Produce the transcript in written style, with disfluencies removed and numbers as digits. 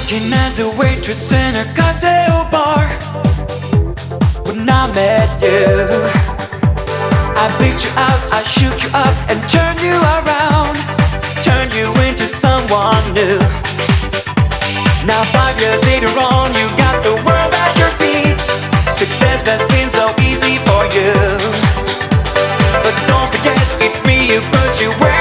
Working as a waitress in a cocktail bar. When I met you, I picked you up, I shook you up and turned you around, turned you into someone new. Now 5 years later on, you got the world at your feet. Success has been so easy for you, but don't forget it's me who put you where